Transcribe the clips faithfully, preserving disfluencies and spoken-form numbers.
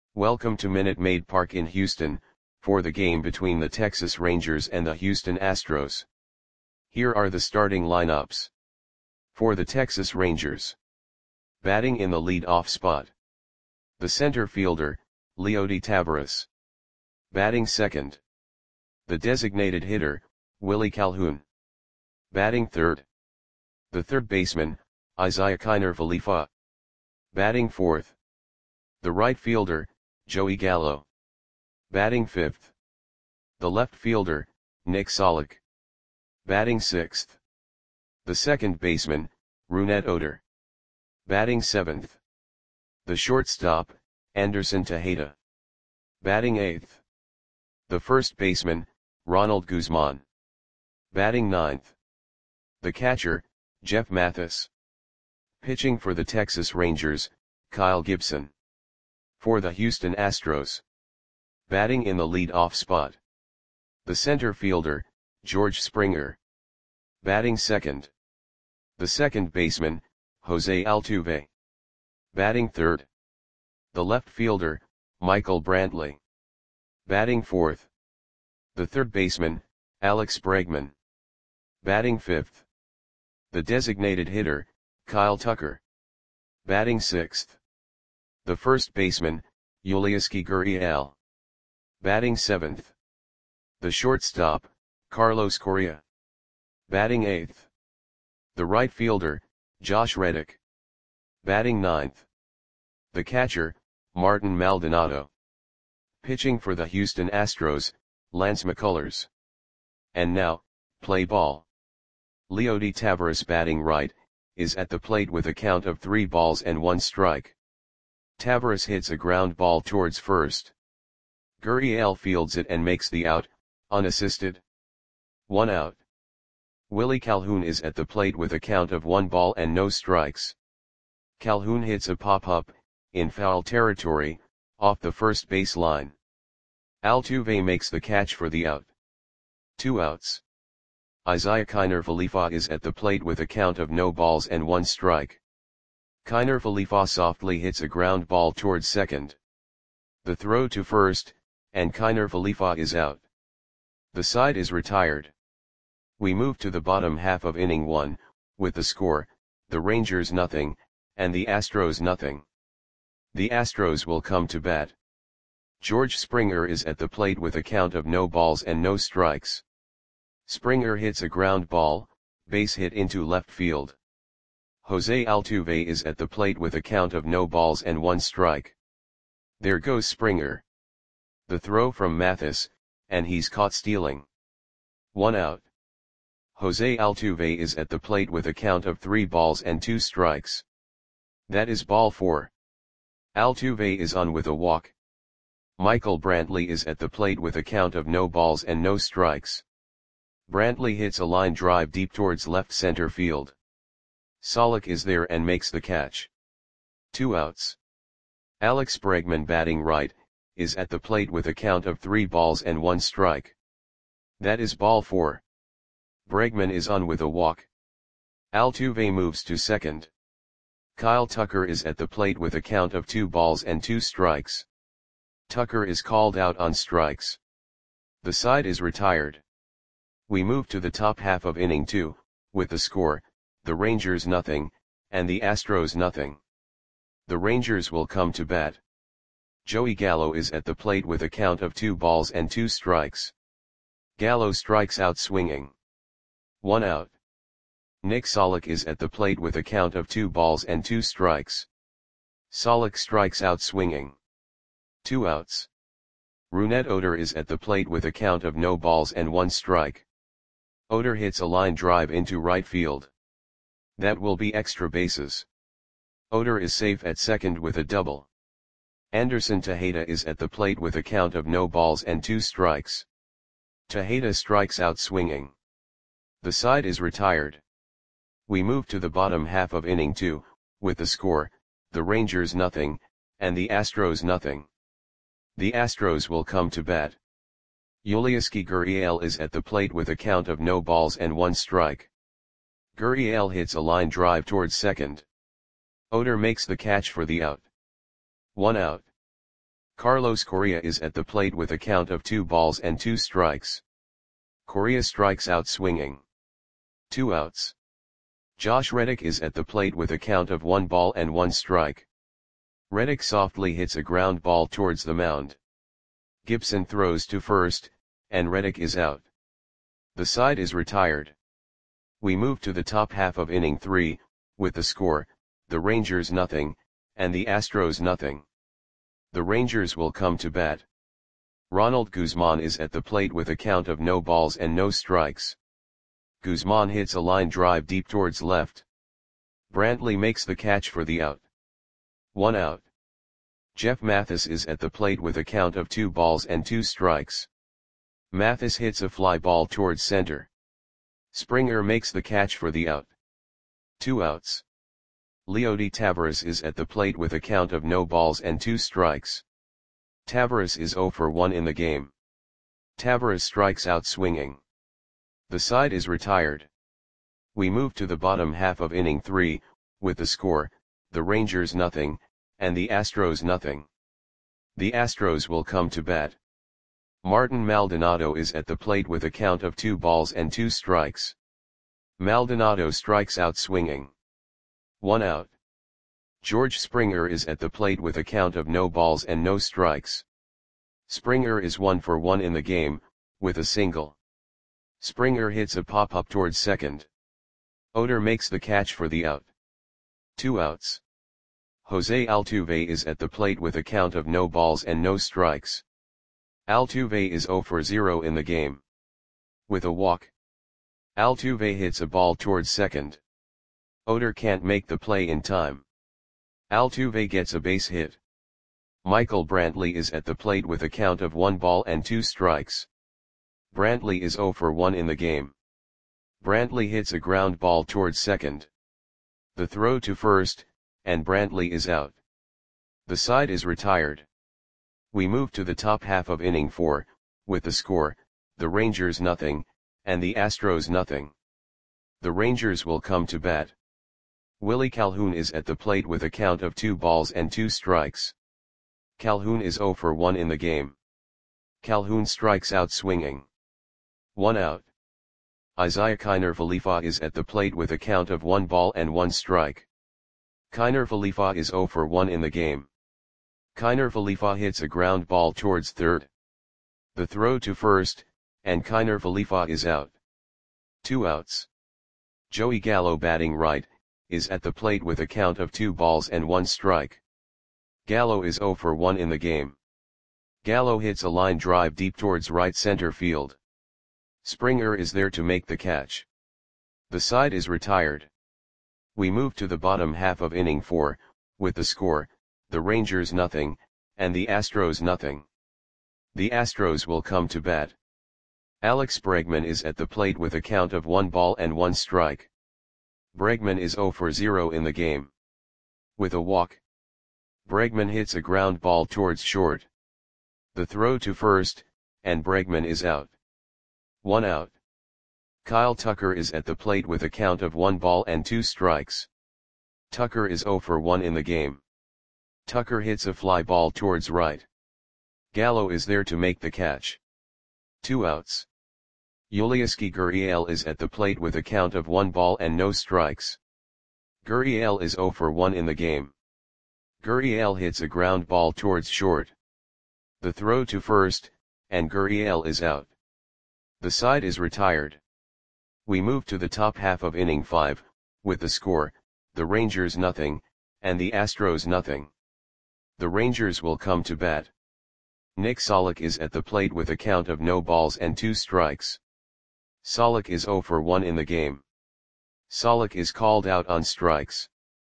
Welcome to Minute Maid Park in Houston, for the game between the Texas Rangers and the Houston Astros. Here are the starting lineups. For the Texas Rangers. Batting in the lead-off spot. The center fielder, Leody Taveras. Batting second. The designated hitter, Willie Calhoun. Batting third. The third baseman, Isiah Kiner Falefa. Batting fourth. The right fielder, Joey Gallo. Batting fifth. The left fielder, Nick Solak. Batting sixth. The second baseman, Rougned Odor. Batting seventh. The shortstop, Anderson Tejeda. Batting eighth. The first baseman, Ronald Guzman. Batting ninth. The catcher, Jeff Mathis. Pitching for the Texas Rangers, Kyle Gibson. For the Houston Astros. Batting in the lead-off spot. The center fielder, George Springer. Batting second. The second baseman, Jose Altuve. Batting third. The left fielder, Michael Brantley. Batting fourth. The third baseman, Alex Bregman. Batting fifth. The designated hitter, Kyle Tucker. Batting sixth. The first baseman, Yulieski Gurriel. Batting seventh. The shortstop, Carlos Correa. Batting eighth. The right fielder, Josh Reddick. Batting ninth. The catcher, Martin Maldonado. Pitching for the Houston Astros, Lance McCullers. And now, play ball. Leody Taveras batting right, is at the plate with a count of three balls and one strike. Taveras hits a ground ball towards first. Gurriel fields it and makes the out, unassisted. One out. Willie Calhoun is at the plate with a count of one ball and no strikes. Calhoun hits a pop-up, in foul territory, off the first base line. Altuve makes the catch for the out. Two outs. Isiah Kiner Falefa is at the plate with a count of no balls and one strike. Kiner Falefa softly hits a ground ball towards second. The throw to first, and Kiner Falefa is out. The side is retired. We move to the bottom half of inning one, with the score, the Rangers nothing, and the Astros nothing. The Astros will come to bat. George Springer is at the plate with a count of no balls and no strikes. Springer hits a ground ball, base hit into left field. Jose Altuve is at the plate with a count of no balls and one strike. There goes Springer. The throw from Mathis, and he's caught stealing. One out. Jose Altuve is at the plate with a count of three balls and two strikes. That is ball four. Altuve is on with a walk. Michael Brantley is at the plate with a count of no balls and no strikes. Brantley hits a line drive deep towards left center field. Solak is there and makes the catch. Two outs. Alex Bregman batting right, is at the plate with a count of three balls and one strike. That is ball four. Bregman is on with a walk. Altuve moves to second. Kyle Tucker is at the plate with a count of two balls and two strikes. Tucker is called out on strikes. The side is retired. We move to the top half of inning two, with the score, the Rangers nothing, and the Astros nothing. The Rangers will come to bat. Joey Gallo is at the plate with a count of two balls and two strikes. Gallo strikes out swinging. One out. Nick Solak is at the plate with a count of two balls and two strikes. Solak strikes out swinging. Two outs. Rougned Odor is at the plate with a count of no balls and one strike. Odor hits a line drive into right field. That will be extra bases. Odor is safe at second with a double. Anderson Tejeda is at the plate with a count of no balls and two strikes. Tejeda strikes out swinging. The side is retired. We move to the bottom half of inning two, with the score, the Rangers nothing, and the Astros nothing. The Astros will come to bat. Yulieski Gurriel is at the plate with a count of no balls and one strike. Gurriel hits a line drive towards second. Odor makes the catch for the out. One out. Carlos Correa is at the plate with a count of two balls and two strikes. Correa strikes out swinging. Two outs. Josh Reddick is at the plate with a count of one ball and one strike. Reddick softly hits a ground ball towards the mound. Gibson throws to first, and Reddick is out. The side is retired. We move to the top half of inning three, with the score, the Rangers nothing, and the Astros nothing. The Rangers will come to bat. Ronald Guzman is at the plate with a count of no balls and no strikes. Guzman hits a line drive deep towards left. Brantley makes the catch for the out. One out. Jeff Mathis is at the plate with a count of two balls and two strikes. Mathis hits a fly ball towards center. Springer makes the catch for the out. Two outs. Leody Taveras is at the plate with a count of no balls and two strikes. Taveras is oh for one in the game. Taveras strikes out swinging. The side is retired. We move to the bottom half of inning three, with the score, the Rangers nothing, and the Astros nothing. The Astros will come to bat. Martin Maldonado is at the plate with a count of two balls and two strikes. Maldonado strikes out swinging. One out. George Springer is at the plate with a count of no balls and no strikes. Springer is one for one in the game, with a single. Springer hits a pop-up towards second. Oder makes the catch for the out. Two outs. Jose Altuve is at the plate with a count of no balls and no strikes. Altuve is oh for zero in the game. With a walk. Altuve hits a ball towards second. Oder can't make the play in time. Altuve gets a base hit. Michael Brantley is at the plate with a count of one ball and two strikes. Brantley is oh for one in the game. Brantley hits a ground ball towards second. The throw to first, and Brantley is out. The side is retired. We move to the top half of inning four, with the score, the Rangers nothing, and the Astros nothing. The Rangers will come to bat. Willie Calhoun is at the plate with a count of two balls and two strikes. Calhoun is oh for one in the game. Calhoun strikes out swinging. One out. Isaiah Kiner Falefa is at the plate with a count of one ball and one strike. Kiner Falefa is oh for one in the game. Kiner Falefa hits a ground ball towards third. The throw to first, and Kiner Falefa is out. Two outs. Joey Gallo batting right, is at the plate with a count of two balls and one strike. Gallo is oh for one in the game. Gallo hits a line drive deep towards right center field. Springer is there to make the catch. The side is retired. We move to the bottom half of inning four, with the score, the Rangers nothing, and the Astros nothing. The Astros will come to bat. Alex Bregman is at the plate with a count of one ball and one strike. Bregman is oh for zero in the game. With a walk. Bregman hits a ground ball towards short. The throw to first, and Bregman is out. One out. Kyle Tucker is at the plate with a count of one ball and two strikes. Tucker is oh for one in the game. Tucker hits a fly ball towards right. Gallo is there to make the catch. Two outs. Yulieski Gurriel is at the plate with a count of one ball and no strikes. Gurriel is oh for one in the game. Gurriel hits a ground ball towards short. The throw to first, and Gurriel is out. The side is retired. We move to the top half of inning five, with the score, the Rangers nothing, and the Astros nothing. The Rangers will come to bat. Nick Solak is at the plate with a count of no balls and two strikes. Solak is oh for one in the game. Solak is called out on strikes.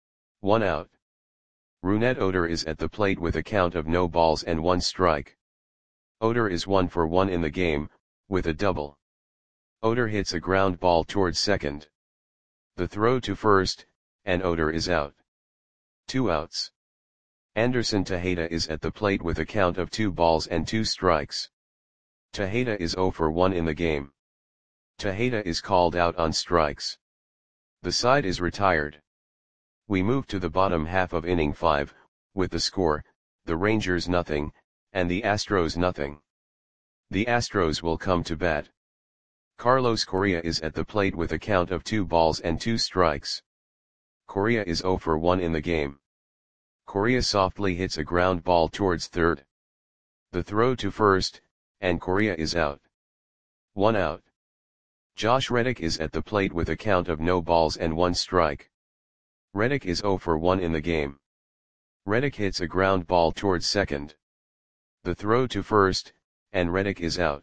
One out. Rougned Odor is at the plate with a count of no balls and one strike. Odor is one for one in the game, with a double. Odor hits a ground ball towards second. The throw to first, and Odor is out. Two outs. Anderson Tejeda is at the plate with a count of two balls and two strikes. Tejeda is oh for one in the game. Tejeda is called out on strikes. The side is retired. We move to the bottom half of inning five, with the score, the Rangers nothing, and the Astros nothing. The Astros will come to bat. Carlos Correa is at the plate with a count of two balls and two strikes. Correa is zero for one in the game. Correa softly hits a ground ball towards third. The throw to first, and Correa is out. One out. Josh Reddick is at the plate with a count of no balls and one strike. Reddick is zero for one in the game. Reddick hits a ground ball towards second. The throw to first, and Reddick is out.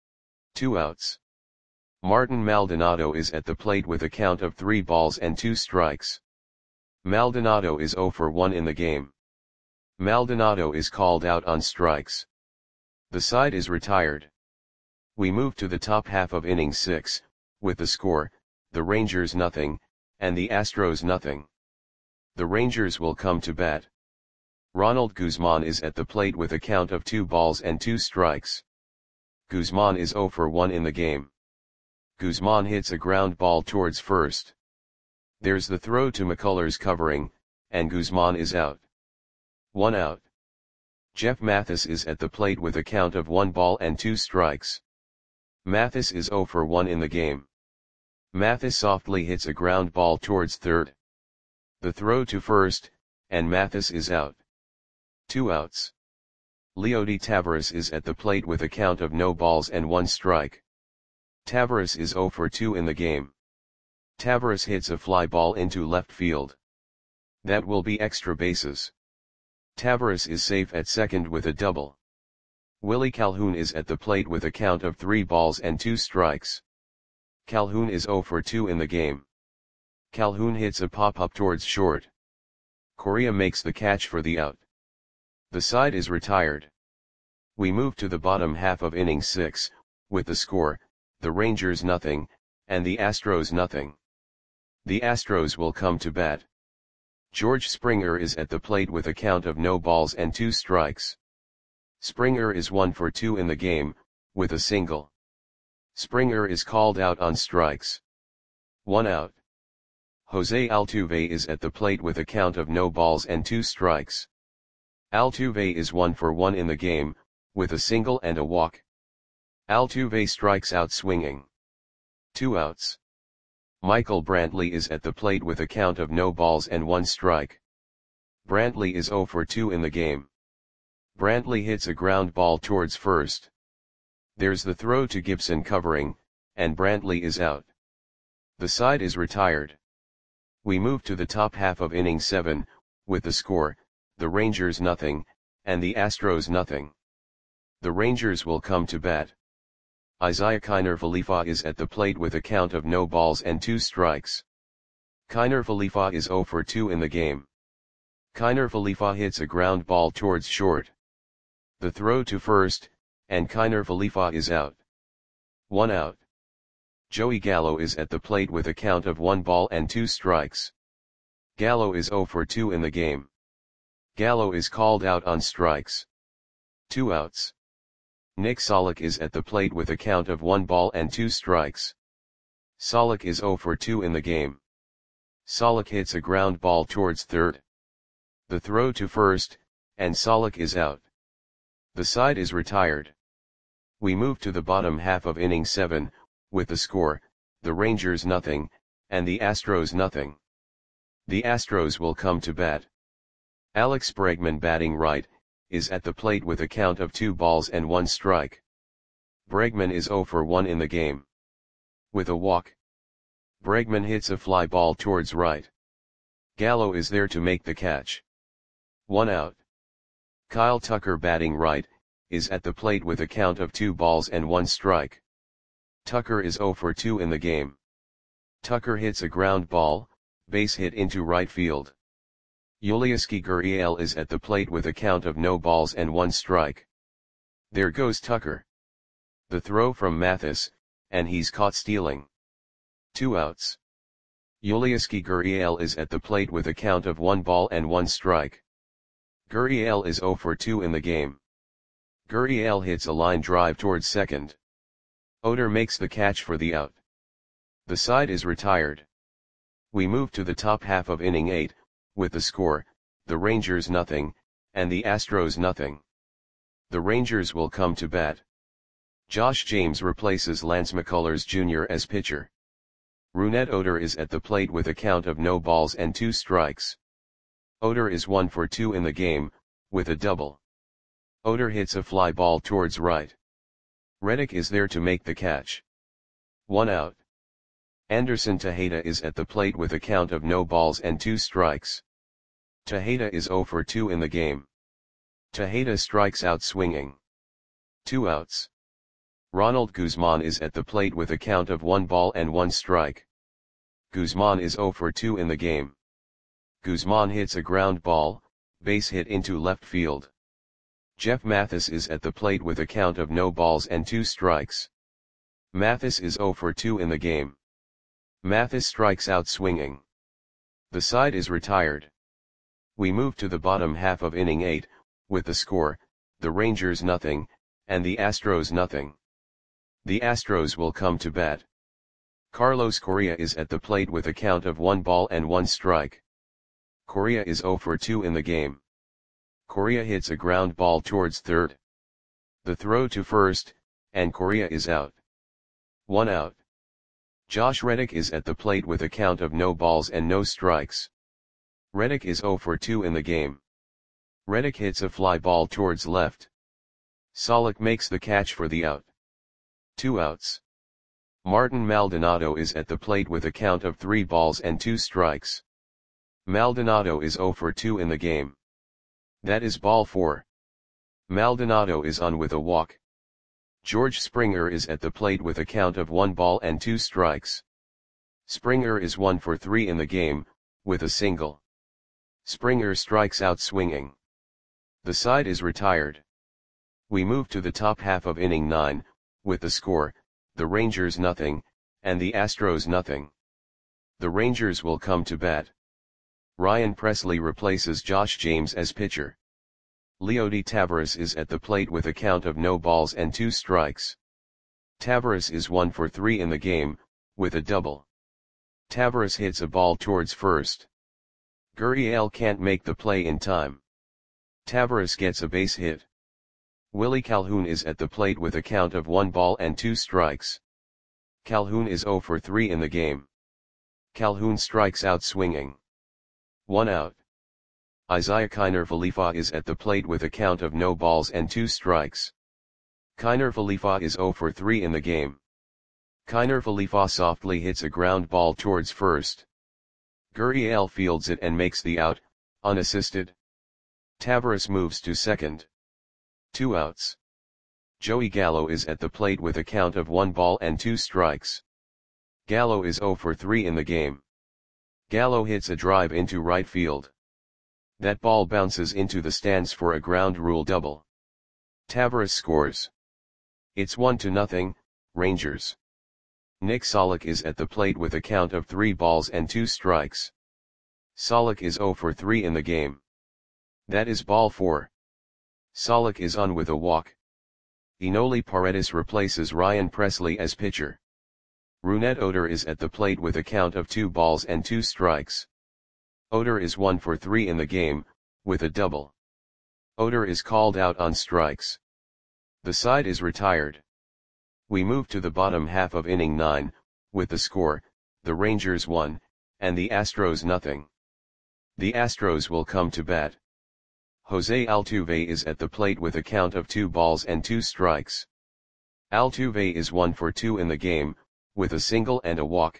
Two outs. Martin Maldonado is at the plate with a count of three balls and two strikes. Maldonado is zero for one in the game. Maldonado is called out on strikes. The side is retired. We move to the top half of inning six, with the score, the Rangers nothing, and the Astros nothing. The Rangers will come to bat. Ronald Guzman is at the plate with a count of two balls and two strikes. Guzman is zero for one in the game. Guzman hits a ground ball towards first. There's the throw to McCullers covering, and Guzman is out. One out. Jeff Mathis is at the plate with a count of one ball and two strikes. Mathis is zero for one in the game. Mathis softly hits a ground ball towards third. The throw to first, and Mathis is out. Two outs. Leody Taveras is at the plate with a count of no balls and one strike. Taveras is zero for two in the game. Taveras hits a fly ball into left field. That will be extra bases. Taveras is safe at second with a double. Willie Calhoun is at the plate with a count of three balls and two strikes. Calhoun is zero for two in the game. Calhoun hits a pop-up towards short. Correa makes the catch for the out. The side is retired. We move to the bottom half of inning six, with the score, the Rangers nothing, and the Astros nothing. The Astros will come to bat. George Springer is at the plate with a count of no balls and two strikes. Springer is one for two in the game, with a single. Springer is called out on strikes. One out. Jose Altuve is at the plate with a count of no balls and two strikes. Altuve is one for one in the game, with a single and a walk. Altuve strikes out swinging. Two outs. Michael Brantley is at the plate with a count of no balls and one strike. Brantley is zero for two in the game. Brantley hits a ground ball towards first. There's the throw to Gibson covering, and Brantley is out. The side is retired. We move to the top half of inning seven, with the score, the Rangers nothing, and the Astros nothing. The Rangers will come to bat. Isaiah Kiner Falefa is at the plate with a count of no balls and two strikes. Kiner Falefa is zero for two in the game. Kiner Falefa hits a ground ball towards short. The throw to first, and Kiner Falefa is out. One out. Joey Gallo is at the plate with a count of one ball and two strikes. Gallo is zero for two in the game. Gallo is called out on strikes. Two outs. Nick Solak is at the plate with a count of one ball and two strikes. Solak is zero for two in the game. Solak hits a ground ball towards third. The throw to first, and Solak is out. The side is retired. We move to the bottom half of inning seven, with the score, the Rangers nothing, and the Astros nothing. The Astros will come to bat. Alex Bregman batting right, is at the plate with a count of two balls and one strike. Bregman is zero for one in the game. With a walk. Bregman hits a fly ball towards right. Gallo is there to make the catch. One out. Kyle Tucker batting right, is at the plate with a count of two balls and one strike. Tucker is zero for two in the game. Tucker hits a ground ball, base hit into right field. Yulieski Gurriel is at the plate with a count of no balls and one strike. There goes Tucker. The throw from Mathis, and he's caught stealing. Two outs. Yulieski Gurriel is at the plate with a count of one ball and one strike. Gurriel is zero for two in the game. Gurriel hits a line drive towards second. Oder makes the catch for the out. The side is retired. We move to the top half of inning eight, with the score, the Rangers nothing, and the Astros nothing. The Rangers will come to bat. Josh James replaces Lance McCullers Junior as pitcher. Rougned Odor is at the plate with a count of no balls and two strikes. Odor is one for two in the game, with a double. Odor hits a fly ball towards right. Reddick is there to make the catch. One out. Anderson Tejeda is at the plate with a count of no balls and two strikes. Tejeda is zero for two in the game. Tejeda strikes out swinging. Two outs. Ronald Guzman is at the plate with a count of one ball and one strike. Guzman is zero for two in the game. Guzman hits a ground ball, base hit into left field. Jeff Mathis is at the plate with a count of no balls and two strikes. Mathis is zero for two in the game. Mathis strikes out swinging. The side is retired. We move to the bottom half of inning eight, with the score, the Rangers nothing, and the Astros nothing. The Astros will come to bat. Carlos Correa is at the plate with a count of one ball and one strike. Correa is zero for two in the game. Correa hits a ground ball towards third. The throw to first, and Correa is out. One out. Josh Reddick is at the plate with a count of no balls and no strikes. Reddick is zero for two in the game. Reddick hits a fly ball towards left. Solak makes the catch for the out. Two outs. Martin Maldonado is at the plate with a count of three balls and two strikes. Maldonado is zero for two in the game. That is ball four. Maldonado is on with a walk. George Springer is at the plate with a count of one ball and two strikes. Springer is one for three in the game, with a single. Springer strikes out swinging. The side is retired. We move to the top half of inning nine, with the score, the Rangers nothing, and the Astros nothing. The Rangers will come to bat. Ryan Presley replaces Josh James as pitcher. Leody Taveras is at the plate with a count of no balls and two strikes. Taveras is one for three in the game, with a double. Taveras hits a ball towards first. Gurriel can't make the play in time. Taveras gets a base hit. Willie Calhoun is at the plate with a count of one ball and two strikes. Calhoun is zero for three in the game. Calhoun strikes out swinging. One out. Isaiah Kiner Falefa is at the plate with a count of no balls and two strikes. Kiner Falefa is zero for three in the game. Kiner Falefa softly hits a ground ball towards first. Gurriel fields it and makes the out, unassisted. Taveras moves to second. Two outs. Joey Gallo is at the plate with a count of one ball and two strikes. Gallo is zero for three in the game. Gallo hits a drive into right field. That ball bounces into the stands for a ground rule double. Taveras scores. It's one to nothing, Rangers. Nick Solak is at the plate with a count of three balls and two strikes. Solak is zero for three in the game. That is ball four. Solak is on with a walk. Enoli Paredes replaces Ryan Presley as pitcher. Rougned Odor is at the plate with a count of two balls and two strikes. Odor is one for three in the game, with a double. Odor is called out on strikes. The side is retired. We move to the bottom half of inning nine, with the score, the Rangers one, and the Astros nothing. The Astros will come to bat. Jose Altuve is at the plate with a count of two balls and two strikes. Altuve is one for two in the game, with a single and a walk.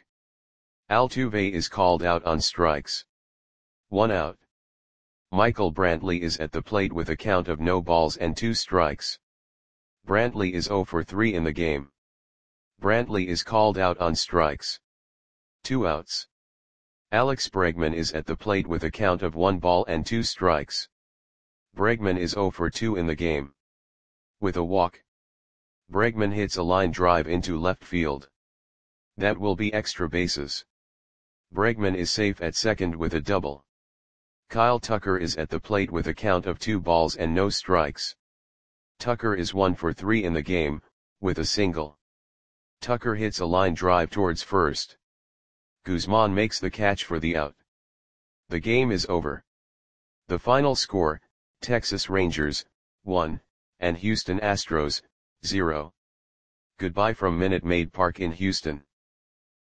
Altuve is called out on strikes. One out. Michael Brantley is at the plate with a count of no balls and two strikes. Brantley is zero for three in the game. Brantley is called out on strikes. Two outs. Alex Bregman is at the plate with a count of one ball and two strikes. Bregman is zero for two in the game. With a walk. Bregman hits a line drive into left field. That will be extra bases. Bregman is safe at second with a double. Kyle Tucker is at the plate with a count of two balls and no strikes. Tucker is one for three in the game, with a single. Tucker hits a line drive towards first. Guzman makes the catch for the out. The game is over. The final score, Texas Rangers, one, and Houston Astros, zero. Goodbye from Minute Maid Park in Houston.